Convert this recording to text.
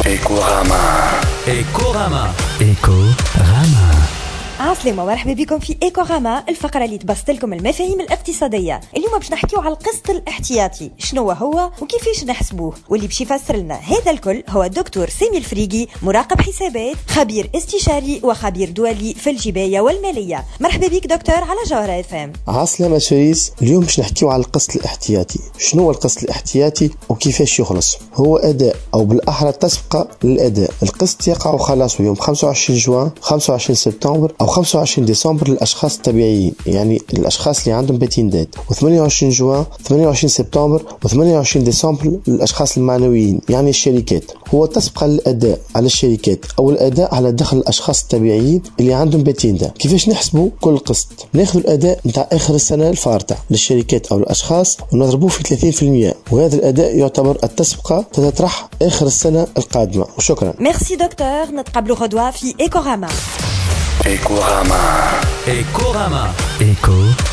إيكوغاما. إيكوغاما. إيكوغاما. عسلامة ومرحبا بكم في إيكوغاما، الفقرة اللي تبسط لكم المفاهيم الاقتصادية. اليوم باش نحكيو على القسط الاحتياطي، شنو هو وكيفاش نحسبوه، واللي باش يفسر لنا هذا الكل هو الدكتور سامي الفريقي، مراقب حسابات، خبير استشاري وخبير دولي في الجباية والمالية. مرحبا بك دكتور على جوهرة FM. عسلامة شريس. اليوم باش نحكيو على القسط الاحتياطي. شنو هو القسط الاحتياطي وكيفاش يخلص؟ هو أداء أو بالأحرى تسبقة للأداء. القسط يقع وخلاص يوم 25 جوان، 25 سبتمبر أو 25 ديسمبر للأشخاص الطبيعيين، يعني الأشخاص اللي عندهم باتين دات، و28 جوان، 28 سبتمبر و28 ديسمبر للأشخاص المعنويين، يعني الشركات. هو تسبق الأداء على الشركات أو الأداء على دخل الأشخاص الطبيعيين اللي عندهم باتين دات. كيفاش نحسبوا كل قسط؟ ناخذ الأداء نتاع آخر السنة الفارطة للشركات أو الأشخاص ونضربوه في 30%، وهذا الأداء يعتبر التسبقة تتطرح آخر السنة القادمة. وشكرا. ميرسي دكتور، نتقابلوا غدوة في إيكوغاما. إيكوغاما. إيكوغاما.